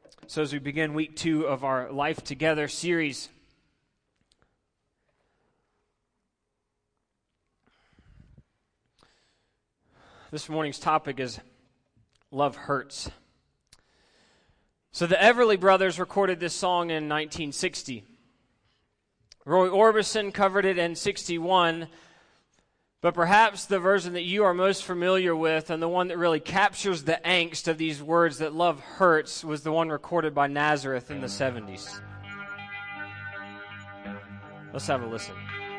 So as we begin week 2 of our Life Together series, this morning's topic is Love Hurts. So the Everly Brothers recorded this song in 1960. Roy Orbison covered it in 61, but perhaps the version that you are most familiar with and the one that really captures the angst of these words that love hurts was the one recorded by Nazareth in the 70s. Let's have a listen.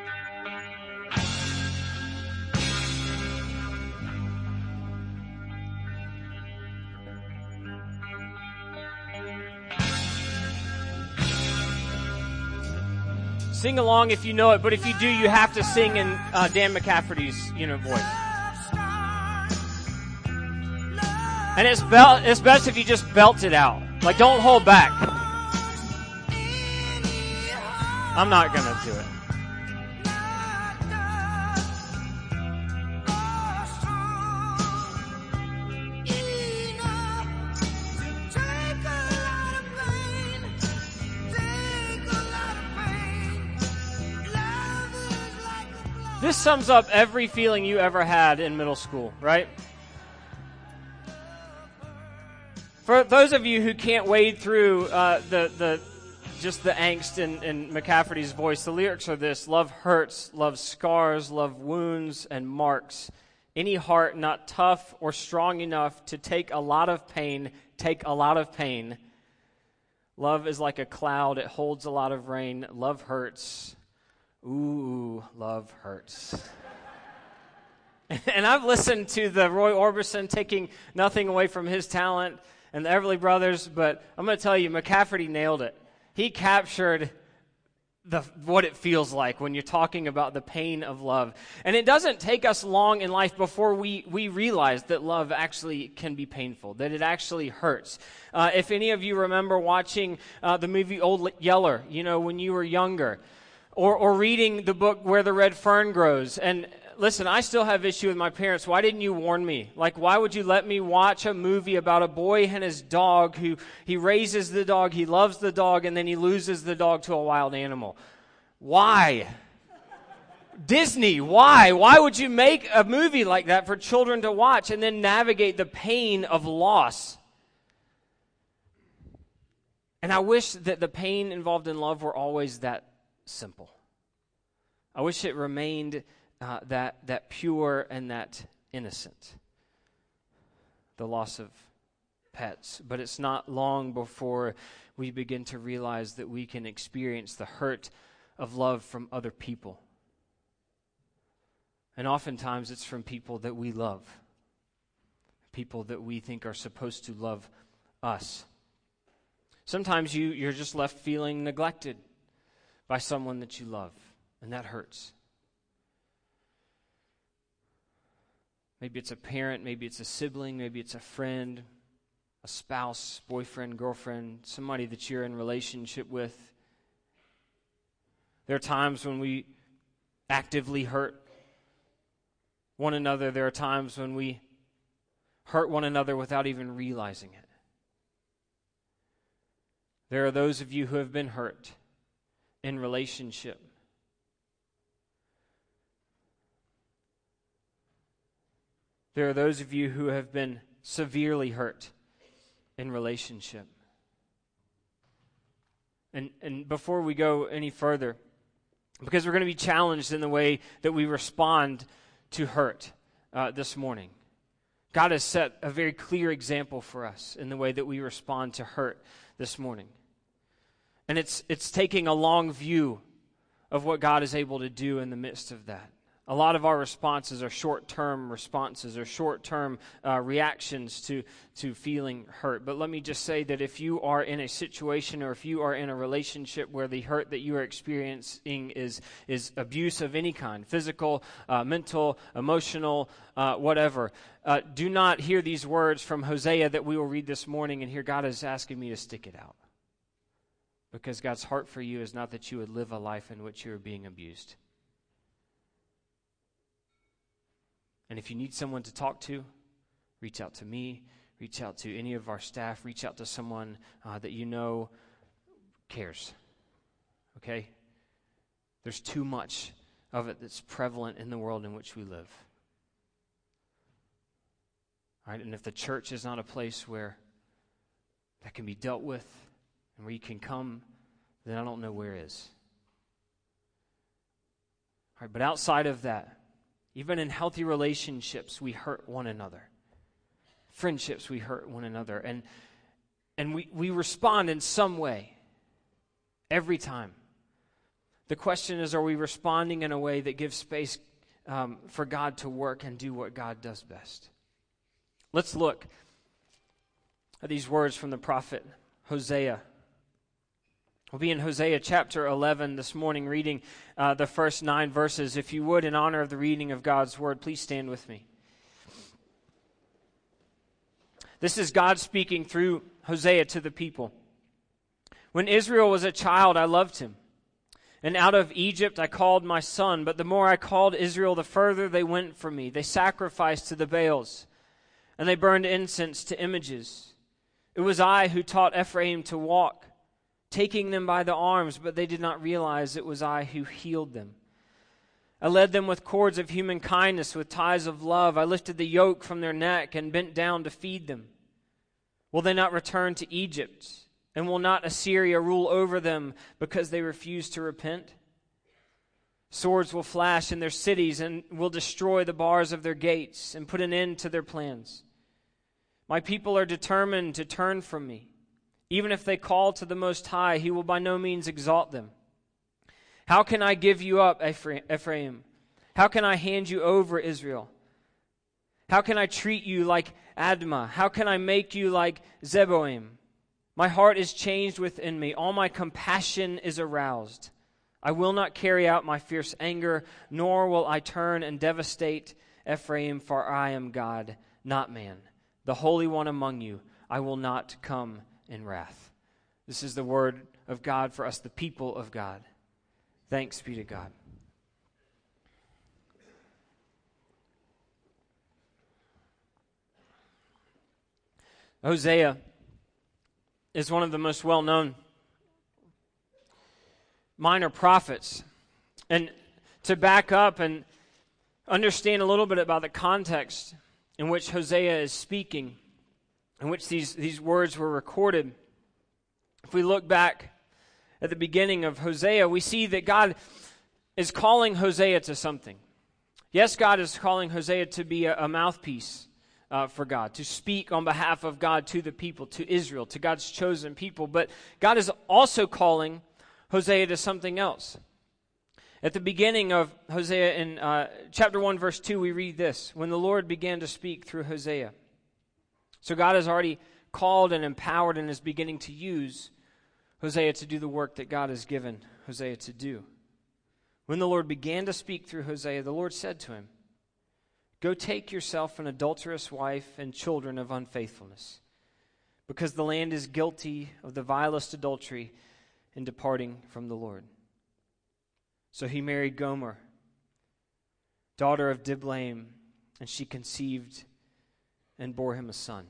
Sing along if you know it, but if you do, you have to sing in Dan McCafferty's voice. And it's best if you just belt it out. Like, don't hold back. I'm not going to do it. This sums up every feeling you ever had in middle school, right? For those of you who can't wade through the angst in McCafferty's voice, the lyrics are this: love hurts, love scars, love wounds and marks. Any heart not tough or strong enough to take a lot of pain, take a lot of pain. Love is like a cloud, it holds a lot of rain. Love hurts. Ooh, love hurts. And I've listened to the Roy Orbison, taking nothing away from his talent, and the Everly Brothers, but I'm going to tell you, McCafferty nailed it. He captured what it feels like when you're talking about the pain of love. And it doesn't take us long in life before we realize that love actually can be painful, that it actually hurts. If any of you remember watching the movie Old Yeller, when you were younger, or reading the book Where the Red Fern Grows. And listen, I still have issue with my parents. Why didn't you warn me? Like, why would you let me watch a movie about a boy and his dog who he raises the dog, he loves the dog, and then he loses the dog to a wild animal? Why? Disney, why? Why would you make a movie like that for children to watch and then navigate the pain of loss? And I wish that the pain involved in love were always that simple. I wish it remained that pure and that innocent. The loss of pets. But it's not long before we begin to realize that we can experience the hurt of love from other people. And oftentimes it's from people that we love. People that we think are supposed to love us. Sometimes you're just left feeling neglected by someone that you love, and that hurts. Maybe it's a parent, maybe it's a sibling, maybe it's a friend, a spouse, boyfriend, girlfriend, somebody that you're in relationship with. There are times when we actively hurt one another. There are times when we hurt one another without even realizing it. There are those of you who have been hurt in relationship. There are those of you who have been severely hurt in relationship. And before we go any further, because we're going to be challenged in the way that we respond to hurt this morning. God has set a very clear example for us in the way that we respond to hurt this morning. And it's taking a long view of what God is able to do in the midst of that. A lot of our responses are short-term responses or short-term reactions to feeling hurt. But let me just say that if you are in a situation or if you are in a relationship where the hurt that you are experiencing is abuse of any kind, physical, mental, emotional, whatever, do not hear these words from Hosea that we will read this morning and hear God is asking me to stick it out. Because God's heart for you is not that you would live a life in which you are being abused. And if you need someone to talk to, reach out to me, reach out to any of our staff, reach out to someone that you know cares. Okay? There's too much of it that's prevalent in the world in which we live. All right? And if the church is not a place where that can be dealt with and where you can come, then I don't know where is. All right, but outside of that, even in healthy relationships, we hurt one another. Friendships, we hurt one another. And we respond in some way every time. The question is, are we responding in a way that gives space for God to work and do what God does best? Let's look at these words from the prophet Hosea. We'll be in Hosea chapter 11 this morning, reading the first 9 verses. If you would, in honor of the reading of God's word, please stand with me. This is God speaking through Hosea to the people. When Israel was a child, I loved him. And out of Egypt I called my son. But the more I called Israel, the further they went from me. They sacrificed to the Baals, and they burned incense to images. It was I who taught Ephraim to walk, taking them by the arms, but they did not realize it was I who healed them. I led them with cords of human kindness, with ties of love. I lifted the yoke from their neck and bent down to feed them. Will they not return to Egypt? And will not Assyria rule over them because they refuse to repent? Swords will flash in their cities and will destroy the bars of their gates and put an end to their plans. My people are determined to turn from me. Even if they call to the Most High, he will by no means exalt them. How can I give you up, Ephraim? How can I hand you over, Israel? How can I treat you like Admah? How can I make you like Zeboim? My heart is changed within me. All my compassion is aroused. I will not carry out my fierce anger, nor will I turn and devastate Ephraim, for I am God, not man, the Holy One among you. I will not come in wrath. This is the word of God for us, the people of God. Thanks be to God. Hosea is one of the most well-known minor prophets. And to back up and understand a little bit about the context in which Hosea is speaking, in which these words were recorded, if we look back at the beginning of Hosea, we see that God is calling Hosea to something. Yes, God is calling Hosea to be a mouthpiece for God, to speak on behalf of God to the people, to Israel, to God's chosen people. But God is also calling Hosea to something else. At the beginning of Hosea, in chapter 1, verse 2, we read this: when the Lord began to speak through Hosea. So God has already called and empowered and is beginning to use Hosea to do the work that God has given Hosea to do. When the Lord began to speak through Hosea, the Lord said to him, "Go take yourself an adulterous wife and children of unfaithfulness, because the land is guilty of the vilest adultery in departing from the Lord." So he married Gomer, daughter of Diblaim, and she conceived and bore him a son.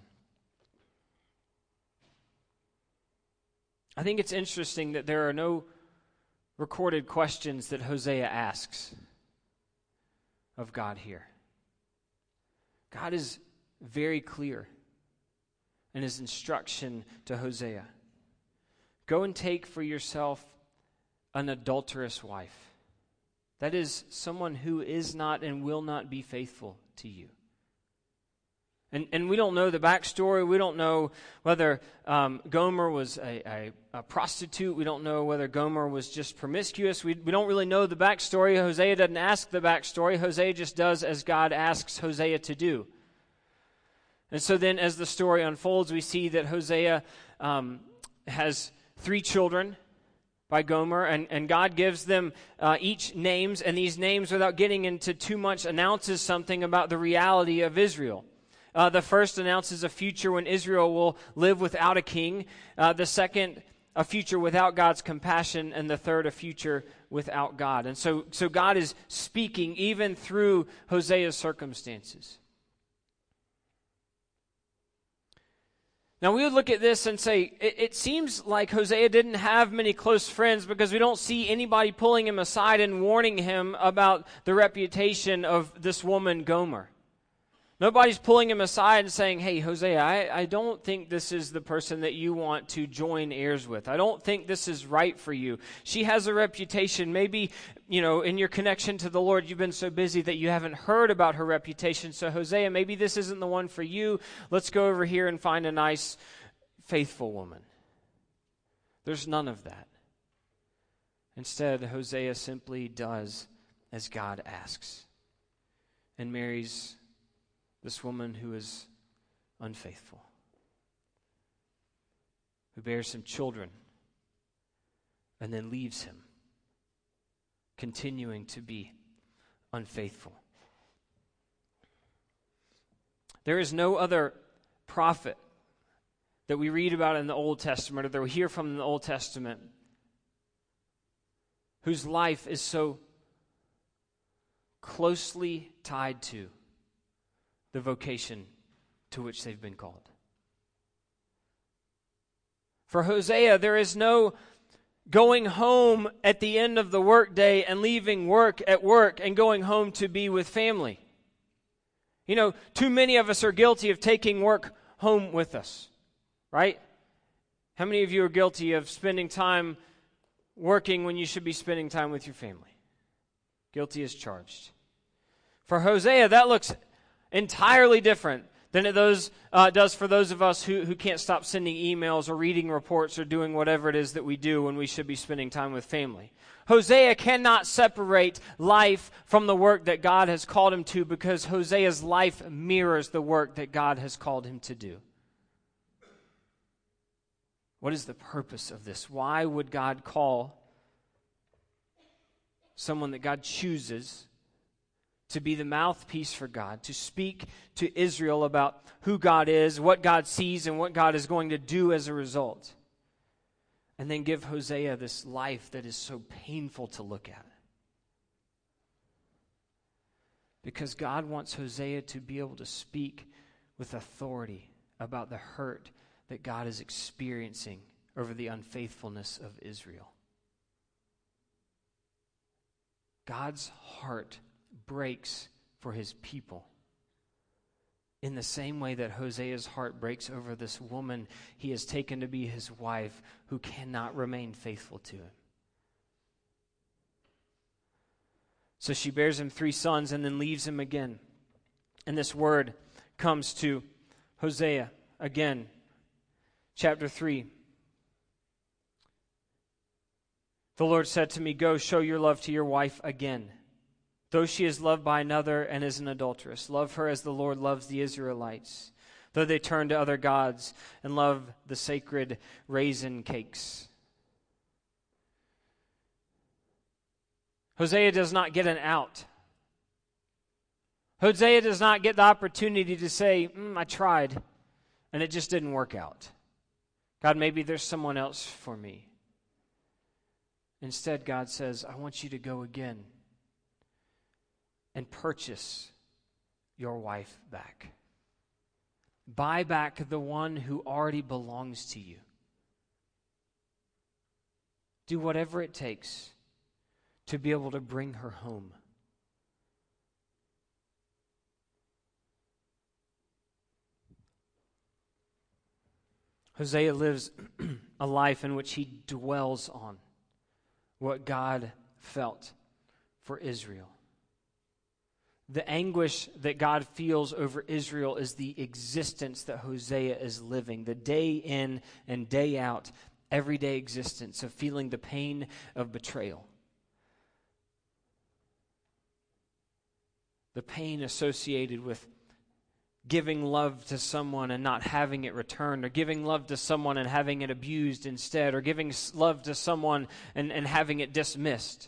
I think it's interesting that there are no recorded questions that Hosea asks of God here. God is very clear in his instruction to Hosea. Go and take for yourself an adulterous wife. That is, someone who is not and will not be faithful to you. And we don't know the backstory. We don't know whether Gomer was a prostitute. We don't know whether Gomer was just promiscuous. We don't really know the backstory. Hosea doesn't ask the backstory. Hosea just does as God asks Hosea to do. And so then as the story unfolds, we see that Hosea has 3 children by Gomer, and God gives them each names, and these names, without getting into too much, announces something about the reality of Israel. The first announces a future when Israel will live without a king. The second, a future without God's compassion. And the third, a future without God. And so God is speaking even through Hosea's circumstances. Now, we would look at this and say, it seems like Hosea didn't have many close friends because we don't see anybody pulling him aside and warning him about the reputation of this woman, Gomer. Nobody's pulling him aside and saying, hey, Hosea, I don't think this is the person that you want to join heirs with. I don't think this is right for you. She has a reputation. Maybe, in your connection to the Lord, you've been so busy that you haven't heard about her reputation. So, Hosea, maybe this isn't the one for you. Let's go over here and find a nice, faithful woman. There's none of that. Instead, Hosea simply does as God asks and marries this woman who is unfaithful, who bears him children and then leaves him, continuing to be unfaithful. There is no other prophet that we read about in the Old Testament or that we hear from in the Old Testament whose life is so closely tied to the vocation to which they've been called. For Hosea, there is no going home at the end of the workday and leaving work at work and going home to be with family. Too many of us are guilty of taking work home with us, right? How many of you are guilty of spending time working when you should be spending time with your family? Guilty as charged. For Hosea, that looks entirely different than it does for those of us who can't stop sending emails or reading reports or doing whatever it is that we do when we should be spending time with family. Hosea cannot separate life from the work that God has called him to because Hosea's life mirrors the work that God has called him to do. What is the purpose of this? Why would God call someone that God chooses to be the mouthpiece for God, to speak to Israel about who God is, what God sees, and what God is going to do as a result? And then give Hosea this life that is so painful to look at. Because God wants Hosea to be able to speak with authority about the hurt that God is experiencing over the unfaithfulness of Israel. God's heart breaks for his people in the same way that Hosea's heart breaks over this woman he has taken to be his wife who cannot remain faithful to him. So she bears him 3 sons and then leaves him again. And this word comes to Hosea again, chapter 3. The Lord said to me, "Go, show your love to your wife again. Though she is loved by another and is an adulteress, love her as the Lord loves the Israelites, though they turn to other gods and love the sacred raisin cakes." Hosea does not get an out. Hosea does not get the opportunity to say, I tried, and it just didn't work out. God, maybe there's someone else for me. Instead, God says, I want you to go again and purchase your wife back. Buy back the one who already belongs to you. Do whatever it takes to be able to bring her home. Hosea lives a life in which he dwells on what God felt for Israel. The anguish that God feels over Israel is the existence that Hosea is living, the day in and day out, everyday existence of feeling the pain of betrayal. The pain associated with giving love to someone and not having it returned, or giving love to someone and having it abused instead, or giving love to someone and having it dismissed.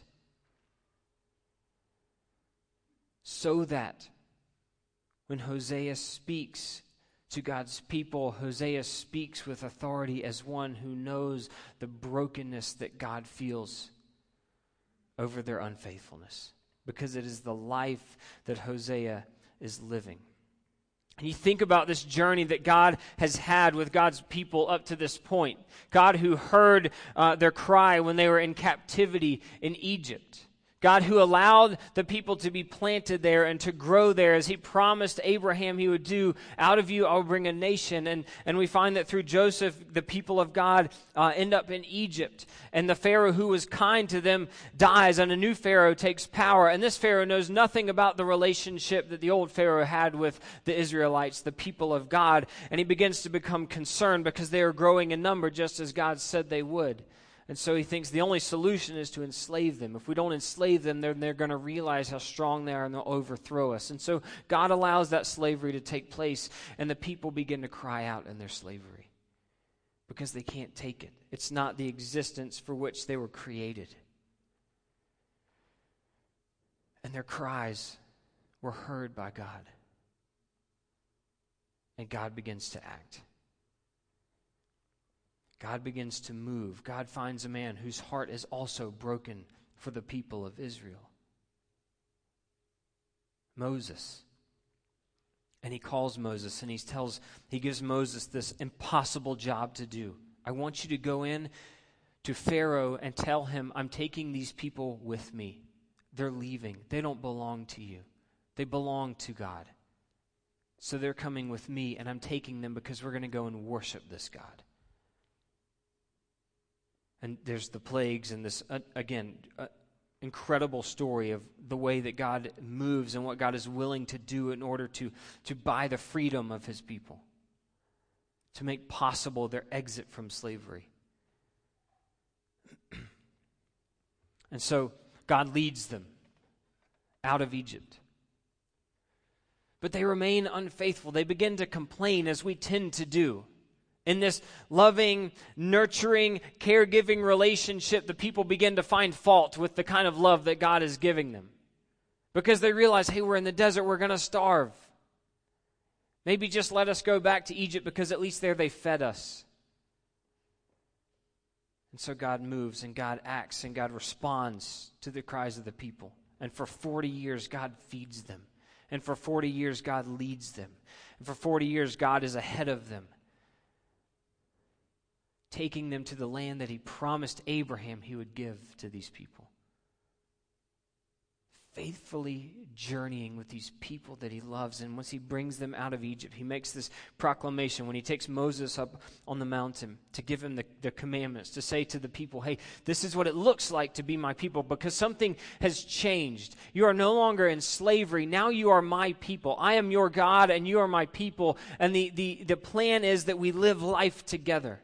So that when Hosea speaks to God's people, Hosea speaks with authority as one who knows the brokenness that God feels over their unfaithfulness, because it is the life that Hosea is living. And you think about this journey that God has had with God's people up to this point. God who heard their cry when they were in captivity in Egypt. God who allowed the people to be planted there and to grow there as he promised Abraham he would do. Out of you I'll bring a nation. And we find that through Joseph, the people of God end up in Egypt. And the Pharaoh who was kind to them dies, and a new Pharaoh takes power. And this Pharaoh knows nothing about the relationship that the old Pharaoh had with the Israelites, the people of God. And he begins to become concerned because they are growing in number just as God said they would. And so he thinks the only solution is to enslave them. If we don't enslave them, then they're going to realize how strong they are and they'll overthrow us. And so God allows that slavery to take place, and the people begin to cry out in their slavery because they can't take it. It's not the existence for which they were created. And their cries were heard by God. And God begins to act. God begins to move. God finds a man whose heart is also broken for the people of Israel. Moses. And he calls Moses and he gives Moses this impossible job to do. I want you to go in to Pharaoh and tell him, I'm taking these people with me. They're leaving. They don't belong to you. They belong to God. So they're coming with me, and I'm taking them because we're going to go and worship this God. And there's the plagues and this, incredible story of the way that God moves and what God is willing to do in order to buy the freedom of his people, to make possible their exit from slavery. And so God leads them out of Egypt. But they remain unfaithful. They begin to complain, as we tend to do. In this loving, nurturing, caregiving relationship, the people begin to find fault with the kind of love that God is giving them. Because they realize, hey, we're in the desert, we're going to starve. Maybe just let us go back to Egypt because at least there they fed us. And so God moves and God acts and God responds to the cries of the people. And for 40 years, God feeds them. And for 40 years, God leads them. And for 40 years, God is ahead of them, taking them to the land that he promised Abraham he would give to these people. Faithfully journeying with these people that he loves. And once he brings them out of Egypt, he makes this proclamation when he takes Moses up on the mountain to give him the commandments, to say to the people, hey, this is what it looks like to be my people, because something has changed. You are no longer in slavery. Now you are my people. I am your God and you are my people. And the plan is that we live life together.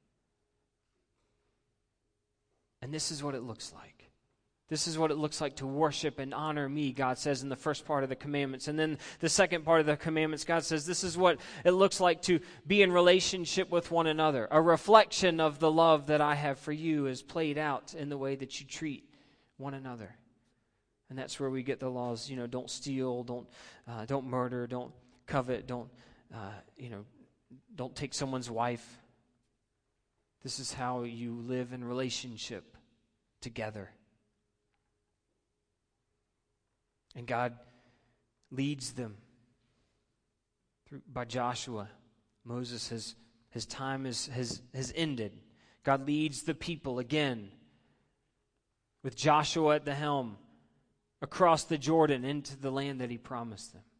And this is what it looks like. This is what it looks like to worship and honor me, God says in the first part of the commandments. And then the second part of the commandments, God says this is what it looks like to be in relationship with one another. A reflection of the love that I have for you is played out in the way that you treat one another. And that's where we get the laws, don't steal, don't murder, don't covet, don't take someone's wife. This is how you live in relationship together. And God leads them by Joshua. Moses, his time has ended. God leads the people again with Joshua at the helm across the Jordan into the land that he promised them.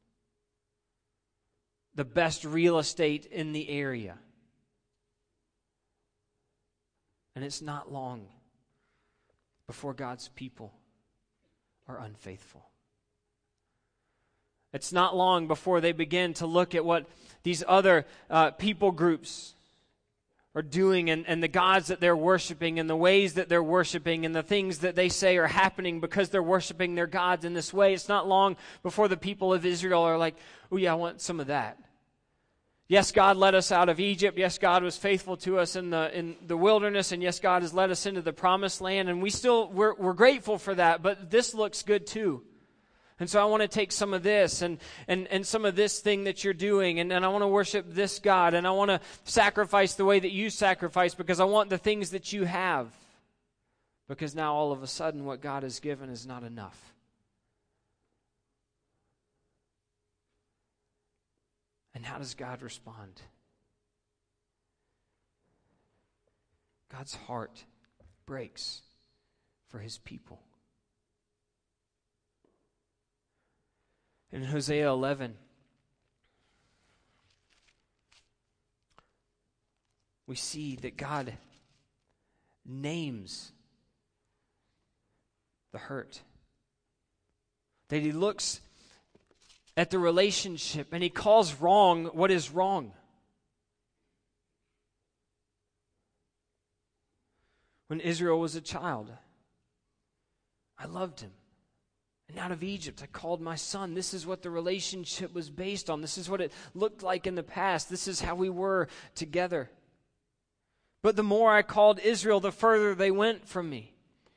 The best real estate in the area. And it's not long before God's people are unfaithful. It's not long before they begin to look at what these other people groups are doing and the gods that they're worshiping and the ways that they're worshiping and the things that they say are happening because they're worshiping their gods in this way. It's not long before the people of Israel are like, oh yeah, I want some of that. Yes, God led us out of Egypt. Yes, God was faithful to us in the wilderness. And yes, God has led us into the promised land. And we're grateful for that. But this looks good too. And so I want to take some of this and some of this thing that you're doing. And I want to worship this God. And I want to sacrifice the way that you sacrifice because I want the things that you have. Because now all of a sudden what God has given is not enough. And how does God respond? God's heart breaks for his people. In Hosea 11, we see that God names the hurt. That he looks at the relationship and he calls wrong what is wrong. When Israel was a child, I loved him. And out of Egypt, I called my son. This is what the relationship was based on. This is what it looked like in the past. This is how we were together. But the more I called Israel, the further they went from me.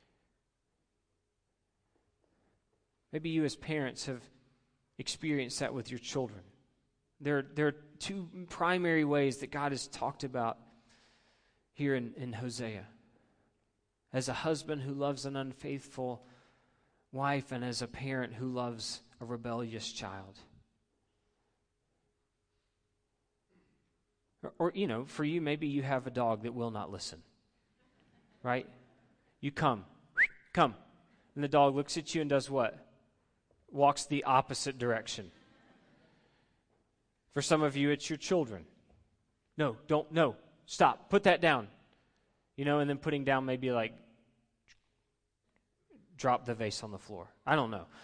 Maybe you as parents have experienced that with your children. There are two primary ways that God has talked about here in Hosea. As a husband who loves an unfaithful wife, and as a parent who loves a rebellious child. Or, for you, maybe you have a dog that will not listen. Right? You come. And the dog looks at you and does what? Walks the opposite direction. For some of you, it's your children. No, stop, put that down. And then putting down maybe like, drop the vase on the floor. I don't know.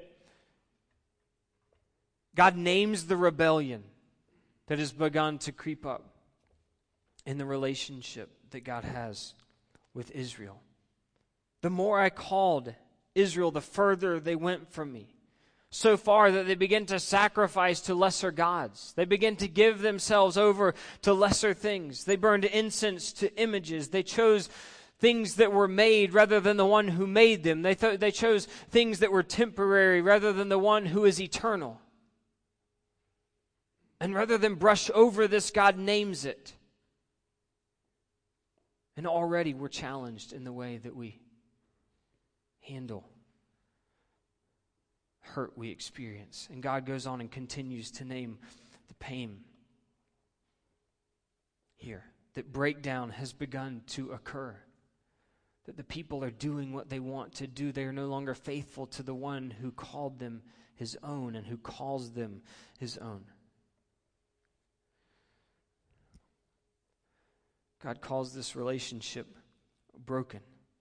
God names the rebellion that has begun to creep up in the relationship that God has with Israel. The more I called Israel, the further they went from me. So far that they begin to sacrifice to lesser gods. They begin to give themselves over to lesser things. They burned incense to images. They chose things that were made rather than the one who made them. They chose things that were temporary rather than the one who is eternal. And rather than brush over this, God names it. And already we're challenged in the way that we handle hurt we experience. And God goes on and continues to name the pain here. That breakdown has begun to occur. That the people are doing what they want to do. They are no longer faithful to the one who called them his own and who calls them his own. God calls this relationship broken.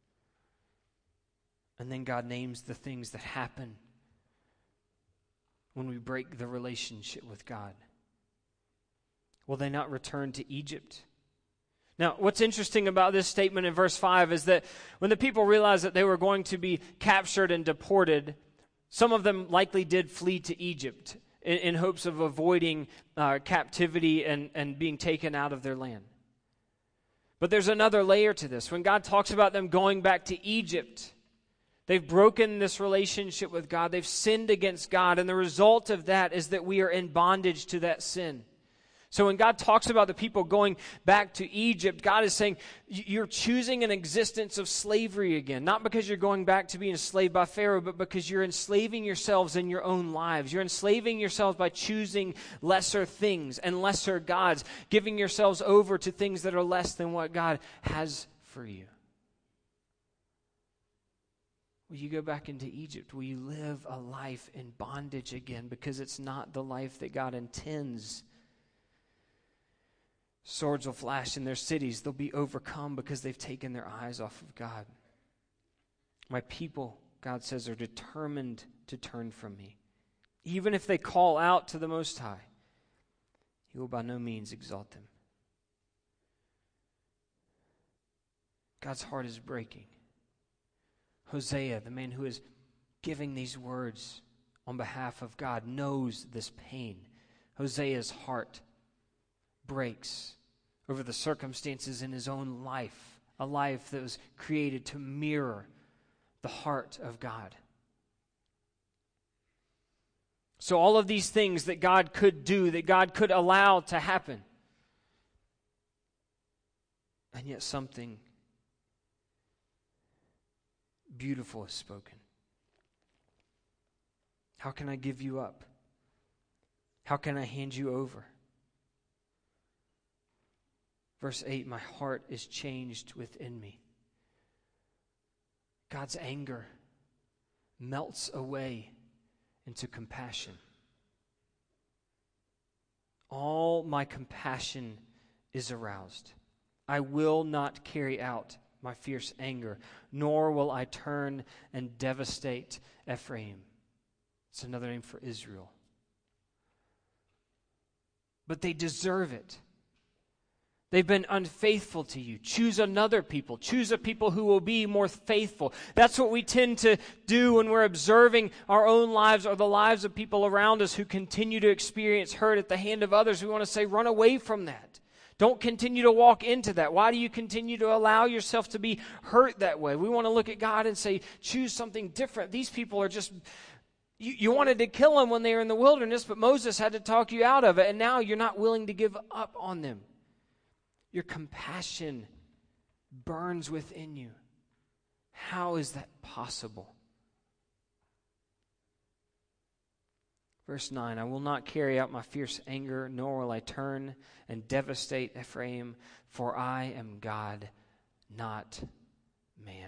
And then God names the things that happen when we break the relationship with God. Will they not return to Egypt? Now, what's interesting about this statement in verse 5 is that when the people realized that they were going to be captured and deported, some of them likely did flee to Egypt in hopes of avoiding captivity and being taken out of their land. But there's another layer to this. When God talks about them going back to Egypt, they've broken this relationship with God. They've sinned against God. And the result of that is that we are in bondage to that sin. So when God talks about the people going back to Egypt, God is saying, you're choosing an existence of slavery again. Not because you're going back to being enslaved by Pharaoh, but because you're enslaving yourselves in your own lives. You're enslaving yourselves by choosing lesser things and lesser gods, giving yourselves over to things that are less than what God has for you. Will you go back into Egypt? Will you live a life in bondage again? Because it's not the life that God intends. Swords will flash in their cities. They'll be overcome because they've taken their eyes off of God. My people, God says, are determined to turn from me. Even if they call out to the Most High, He will by no means exalt them. God's heart is breaking. Hosea, the man who is giving these words on behalf of God, knows this pain. Hosea's heart breaks over the circumstances in his own life, a life that was created to mirror the heart of God. So all of these things that God could do, that God could allow to happen, and yet something beautiful is spoken. How can I give you up? How can I hand you over? Verse 8, my heart is changed within me. God's anger melts away into compassion. All my compassion is aroused. I will not carry out my fierce anger, nor will I turn and devastate Ephraim. It's another name for Israel. But they deserve it. They've been unfaithful to you. Choose another people. Choose a people who will be more faithful. That's what we tend to do when we're observing our own lives or the lives of people around us who continue to experience hurt at the hand of others. We want to say, run away from that. Don't continue to walk into that. Why do you continue to allow yourself to be hurt that way? We want to look at God and say, choose something different. These people are just... You wanted to kill them when they were in the wilderness, but Moses had to talk you out of it, and now you're not willing to give up on them. Your compassion burns within you. How is that possible? Verse 9, I will not carry out my fierce anger, nor will I turn and devastate Ephraim, for I am God, not man.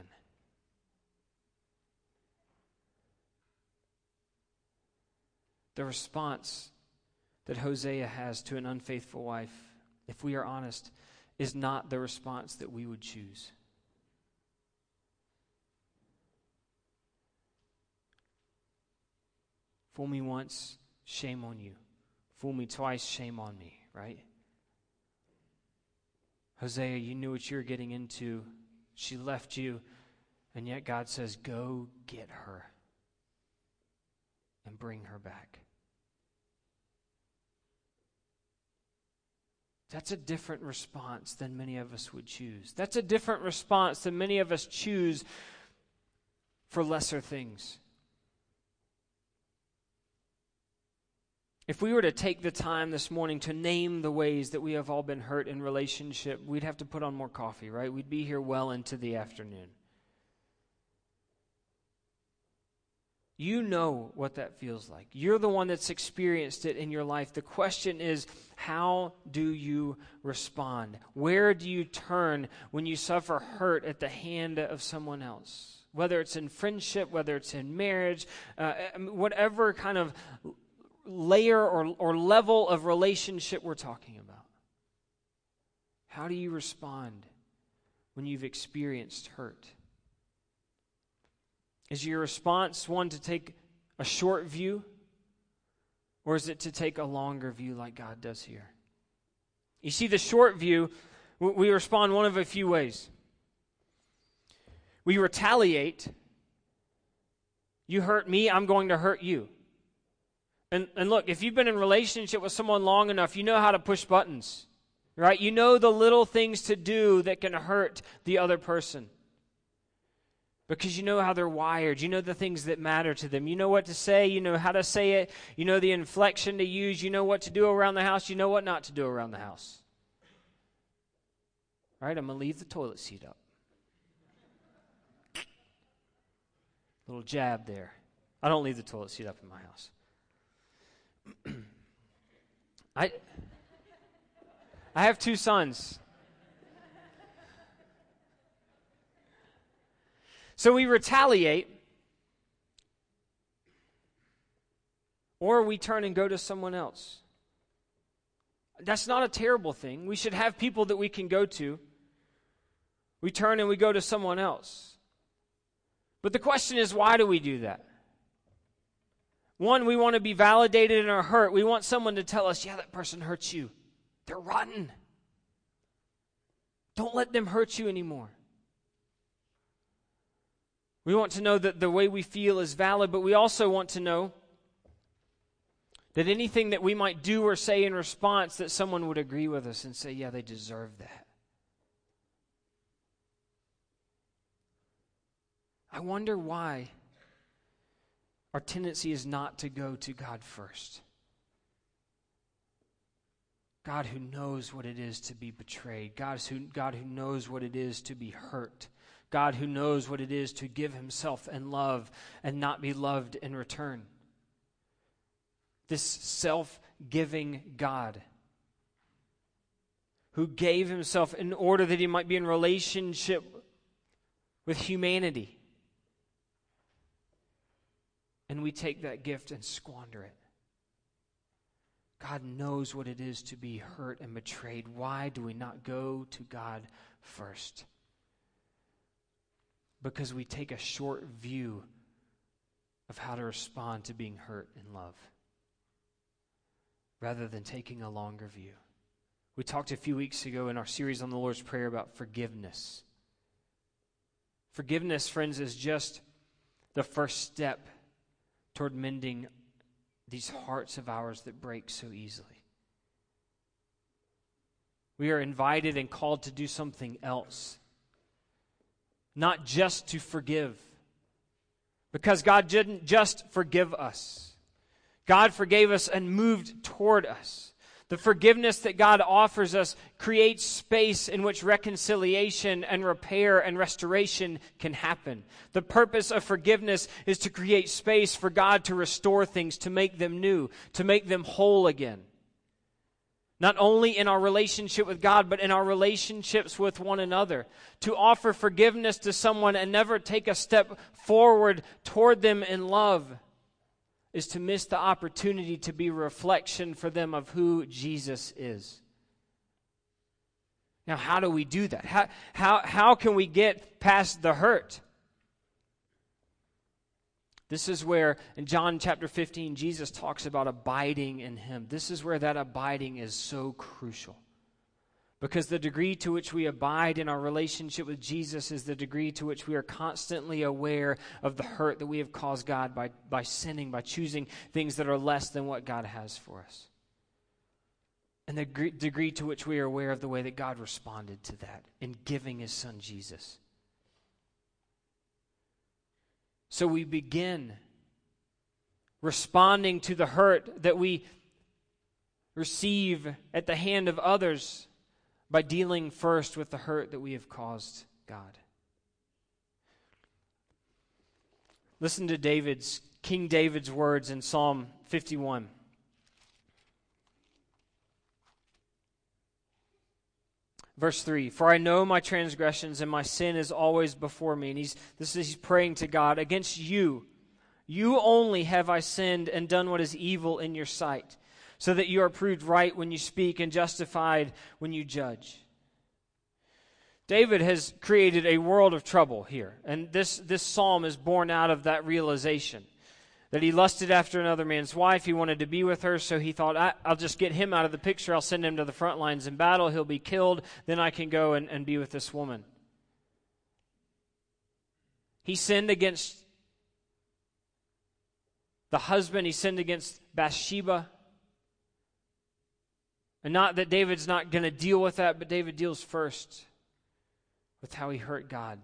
The response that Hosea has to an unfaithful wife, if we are honest, is not the response that we would choose. Fool me once, shame on you. Fool me twice, shame on me, right? Hosea, you knew what you were getting into. She left you, and yet God says, go get her and bring her back. That's a different response than many of us would choose. That's a different response than many of us choose for lesser things. If we were to take the time this morning to name the ways that we have all been hurt in relationship, we'd have to put on more coffee, right? We'd be here well into the afternoon. You know what that feels like. You're the one that's experienced it in your life. The question is, how do you respond? Where do you turn when you suffer hurt at the hand of someone else? Whether it's in friendship, whether it's in marriage, whatever kind of layer or level of relationship we're talking about. How do you respond when you've experienced hurt? Is your response one to take a short view, or is it to take a longer view like God does here? You see, the short view, we respond one of a few ways. We retaliate. You hurt me, I'm going to hurt you. And look, if you've been in a relationship with someone long enough, you know how to push buttons, right? You know the little things to do that can hurt the other person. Because you know how they're wired. You know the things that matter to them. You know what to say. You know how to say it. You know the inflection to use. You know what to do around the house. You know what not to do around the house. All right, I'm going to leave the toilet seat up. Little jab there. I don't leave the toilet seat up in my house. I have 2 sons. So we retaliate, or we turn and go to someone else. That's not a terrible thing. We should have people that we can go to. We turn and we go to someone else. But the question is, why do we do that? One, we want to be validated in our hurt. We want someone to tell us, yeah, that person hurts you. They're rotten. Don't let them hurt you anymore. We want to know that the way we feel is valid, but we also want to know that anything that we might do or say in response, that someone would agree with us and say, yeah, they deserve that. I wonder why our tendency is not to go to God first. God who knows what it is to be betrayed. God who knows what it is to be hurt. God who knows what it is to give himself and love and not be loved in return. This self-giving God who gave himself in order that he might be in relationship with humanity. And we take that gift and squander it. God knows what it is to be hurt and betrayed. Why do we not go to God first? Because we take a short view of how to respond to being hurt in love, rather than taking a longer view. We talked a few weeks ago in our series on the Lord's Prayer about forgiveness. Forgiveness, friends, is just the first step toward mending these hearts of ours that break so easily. We are invited and called to do something else. Not just to forgive. Because God didn't just forgive us. God forgave us and moved toward us. The forgiveness that God offers us creates space in which reconciliation and repair and restoration can happen. The purpose of forgiveness is to create space for God to restore things, to make them new, to make them whole again. Not only in our relationship with God, but in our relationships with one another. To offer forgiveness to someone and never take a step forward toward them in love is to miss the opportunity to be a reflection for them of who Jesus is. Now, how do we do that? How can we get past the hurt? This is where, in John chapter 15, Jesus talks about abiding in Him. This is where that abiding is so crucial. Because the degree to which we abide in our relationship with Jesus is the degree to which we are constantly aware of the hurt that we have caused God by sinning, by choosing things that are less than what God has for us. And the degree to which we are aware of the way that God responded to that in giving His Son Jesus. So we begin responding to the hurt that we receive at the hand of others by dealing first with the hurt that we have caused God. Listen to King David's words in Psalm 51. Verse 3, "For I know my transgressions, and my sin is always before me." And he's praying to God. "Against you only have I sinned and done what is evil in your sight, so that you are proved right when you speak and justified when you judge." David has created a world of trouble here. And this psalm is born out of that realization. That he lusted after another man's wife. He wanted to be with her, so he thought, I'll just get him out of the picture. I'll send him to the front lines in battle. He'll be killed. Then I can go and be with this woman. He sinned against the husband. He sinned against Bathsheba. And not that David's not going to deal with that, but David deals first with how he hurt God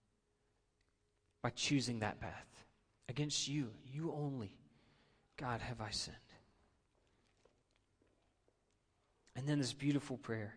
by choosing that path. Against you only, God, have I sinned. And then this beautiful prayer.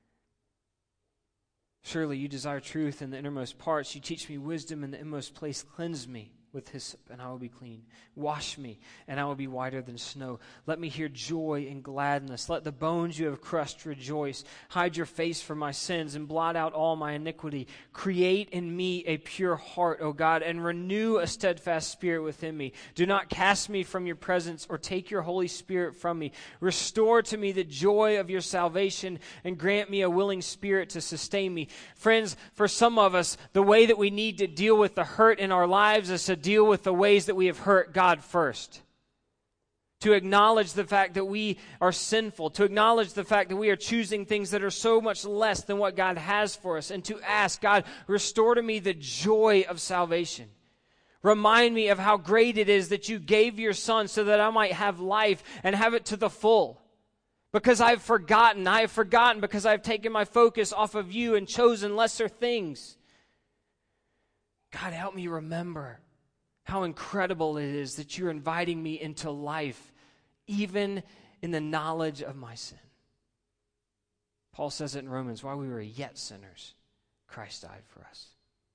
"Surely you desire truth in the innermost parts. You teach me wisdom in the inmost place. Cleanse me with hyssop, and I will be clean. Wash me, and I will be whiter than snow. Let me hear joy and gladness. Let the bones you have crushed rejoice. Hide your face from my sins and blot out all my iniquity. Create in me a pure heart, O God, and renew a steadfast spirit within me. Do not cast me from your presence or take your Holy Spirit from me. Restore to me the joy of your salvation and grant me a willing spirit to sustain me." Friends, for some of us, the way that we need to deal with the hurt in our lives is to deal with the ways that we have hurt God first. To acknowledge the fact that we are sinful, to acknowledge the fact that we are choosing things that are so much less than what God has for us, and to ask, "God, restore to me the joy of salvation. Remind me of how great it is that you gave your Son so that I might have life and have it to the full. Because I have forgotten because I have taken my focus off of you and chosen lesser things. God, help me remember how incredible it is that you're inviting me into life, even in the knowledge of my sin." Paul says it in Romans, "While we were yet sinners, Christ died for us."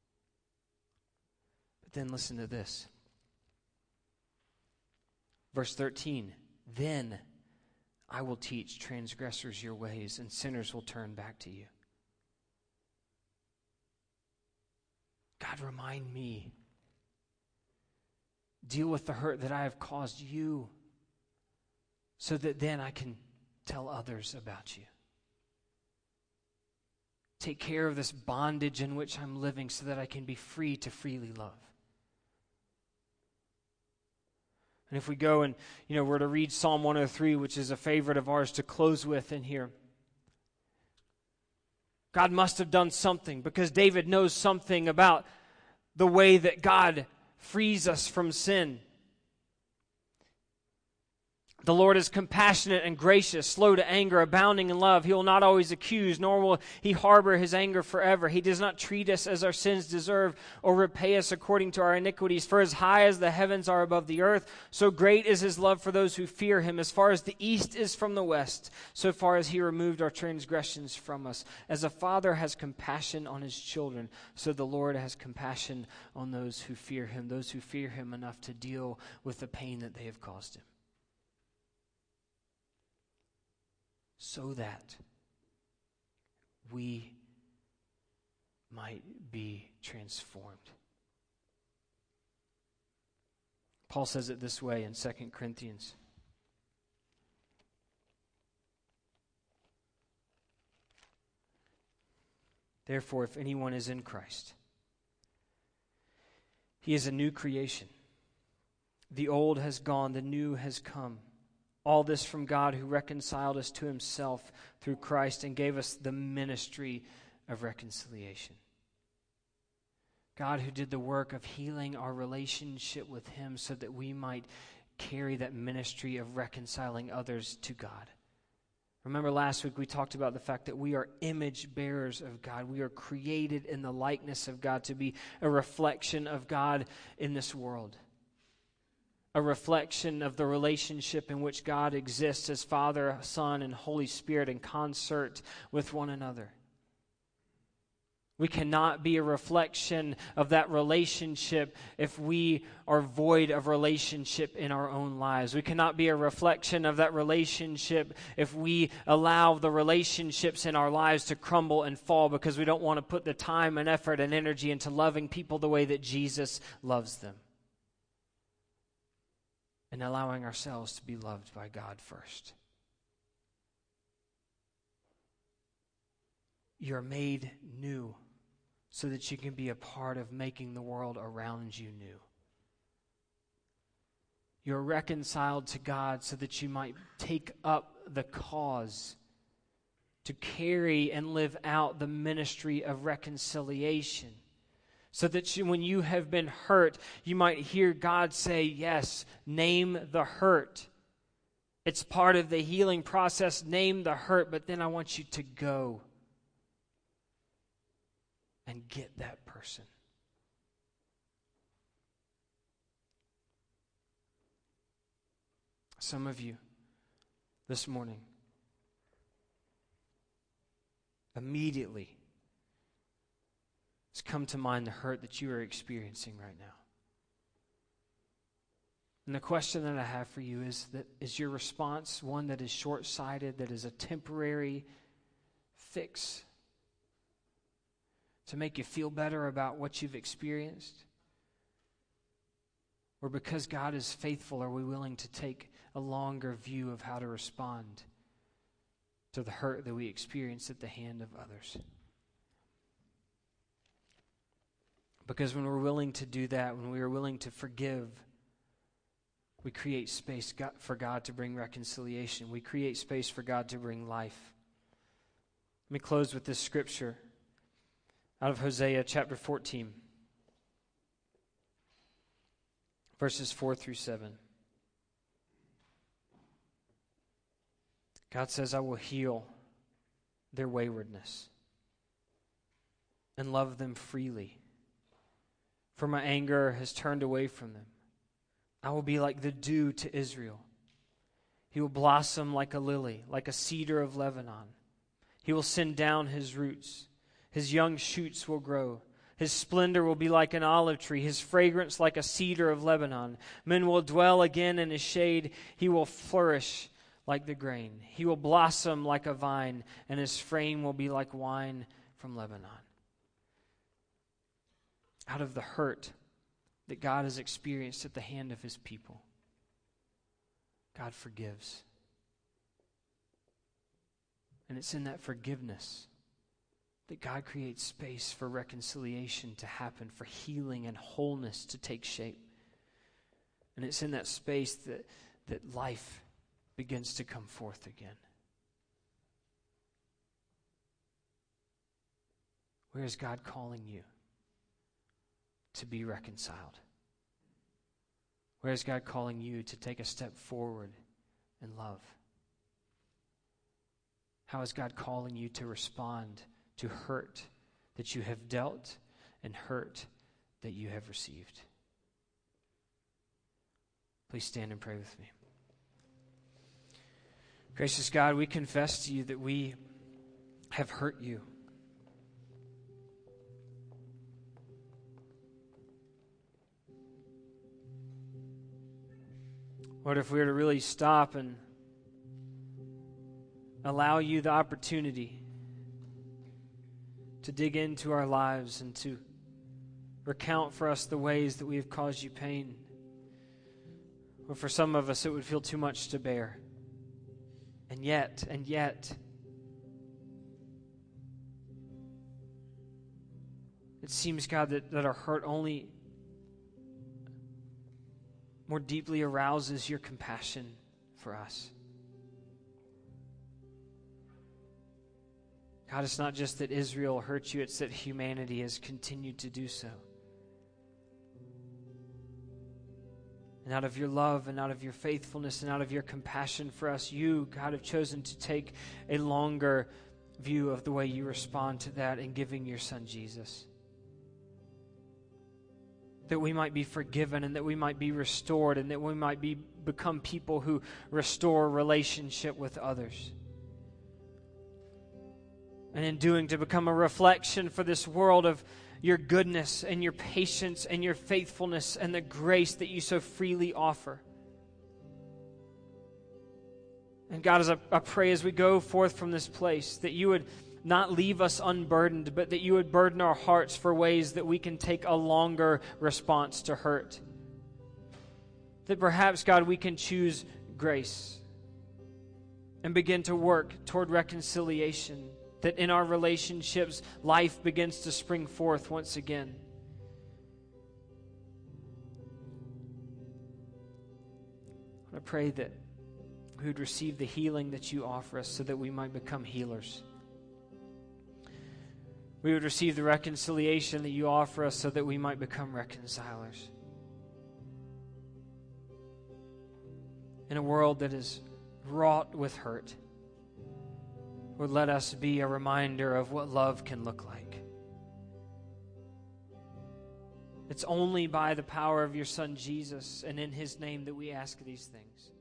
But then listen to this. Verse 13, "Then I will teach transgressors your ways, and sinners will turn back to you. God, remind me. Deal with the hurt that I have caused you, so that then I can tell others about you. Take care of this bondage in which I'm living so that I can be free to freely love. And if we go and, we're to read Psalm 103, which is a favorite of ours to close with in here. God must have done something, because David knows something about the way that God frees us from sin. The Lord is compassionate and gracious, slow to anger, abounding in love. He will not always accuse, nor will he harbor his anger forever. He does not treat us as our sins deserve, or repay us according to our iniquities. For as high as the heavens are above the earth, so great is his love for those who fear him. As far as the east is from the west, so far as he removed our transgressions from us. As a father has compassion on his children, so the Lord has compassion on those who fear him enough to deal with the pain that they have caused him. So that we might be transformed. Paul says it this way in 2 Corinthians. Therefore, if anyone is in Christ, he is a new creation. The old has gone, the new has come. All this from God, who reconciled us to himself through Christ and gave us the ministry of reconciliation. God, who did the work of healing our relationship with him so that we might carry that ministry of reconciling others to God. Remember last week we talked about the fact that we are image bearers of God. We are created in the likeness of God to be a reflection of God in this world. A reflection of the relationship in which God exists as Father, Son, and Holy Spirit in concert with one another. We cannot be a reflection of that relationship if we are void of relationship in our own lives. We cannot be a reflection of that relationship if we allow the relationships in our lives to crumble and fall because we don't want to put the time and effort and energy into loving people the way that Jesus loves them. And allowing ourselves to be loved by God first. You're made new so that you can be a part of making the world around you new. You're reconciled to God so that you might take up the cause to carry and live out the ministry of reconciliation. So that when you have been hurt, you might hear God say, yes, name the hurt. It's part of the healing process. Name the hurt, but then I want you to go and get that person. Some of you this morning, immediately, it's come to mind the hurt that you are experiencing right now. And the question that I have for you is your response one that is short-sighted, that is a temporary fix to make you feel better about what you've experienced? Or because God is faithful, are we willing to take a longer view of how to respond to the hurt that we experience at the hand of others? Because when we're willing to do that, when we are willing to forgive, we create space for God to bring reconciliation. We create space for God to bring life. Let me close with this scripture out of Hosea chapter 14, verses 4 through 7. God says, I will heal their waywardness and love them freely. For my anger has turned away from them. I will be like the dew to Israel. He will blossom like a lily, like a cedar of Lebanon. He will send down his roots. His young shoots will grow. His splendor will be like an olive tree, his fragrance like a cedar of Lebanon. Men will dwell again in his shade. He will flourish like the grain. He will blossom like a vine, and his frame will be like wine from Lebanon. Out of the hurt that God has experienced at the hand of his people, God forgives. And it's in that forgiveness that God creates space for reconciliation to happen, for healing and wholeness to take shape. And it's in that space that life begins to come forth again. Where is God calling you to be reconciled? Where is God calling you to take a step forward in love? How is God calling you to respond to hurt that you have dealt and hurt that you have received? Please stand and pray with me. Gracious God, we confess to you that we have hurt you. Lord, if we were to really stop and allow you the opportunity to dig into our lives and to recount for us the ways that we have caused you pain, or for some of us it would feel too much to bear. And yet, it seems, God, that our hurt only more deeply arouses your compassion for us. God, it's not just that Israel hurt you, it's that humanity has continued to do so. And out of your love and out of your faithfulness and out of your compassion for us, you, God, have chosen to take a longer view of the way you respond to that in giving your Son Jesus. That we might be forgiven and that we might be restored and that we might become people who restore relationship with others. And in doing, to become a reflection for this world of your goodness and your patience and your faithfulness and the grace that you so freely offer. And God, as I pray as we go forth from this place, that you would not leave us unburdened, but that you would burden our hearts for ways that we can take a longer response to hurt. That perhaps, God, we can choose grace and begin to work toward reconciliation. That in our relationships, life begins to spring forth once again. I pray that we would receive the healing that you offer us so that we might become healers. We would receive the reconciliation that you offer us so that we might become reconcilers. In a world that is wrought with hurt, Lord, let us be a reminder of what love can look like. It's only by the power of your Son Jesus and in his name that we ask these things.